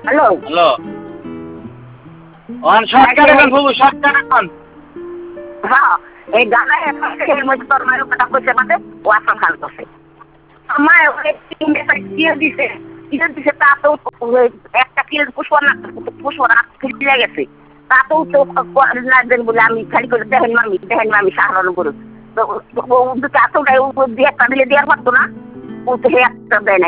hello hello on shortcut এখন বাবু shortcut এখন হ্যাঁ এই গানা এর মধ্যে তোর মায়ের কথা কইছে আমাদের ওয়াসান খান করছে আমার ওই তিনটে দিয়ে দিছে তা তো একটা কিলো পুষ্পনা ফিরে গেছে তা তো না দেন বলে আমি খালি করে দেখেন মামি সাহায্য করুন তো দুটো এতটাই দিয়ে একটা দিলে দেওয়ার পারতো না ও তো একটা দেয় না